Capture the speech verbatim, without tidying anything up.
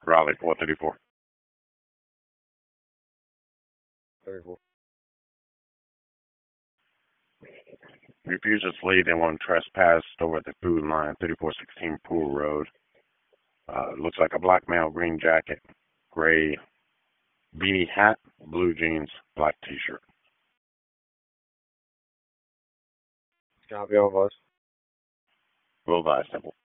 Raleigh, four thirty-four. thirty-four. Refuses to lead anyone trespassed over the food line, thirty-four sixteen Pool Road. Uh, looks like a black male, green jacket, gray beanie hat, blue jeans, black t-shirt. Copy all of us. Will advise, Temple.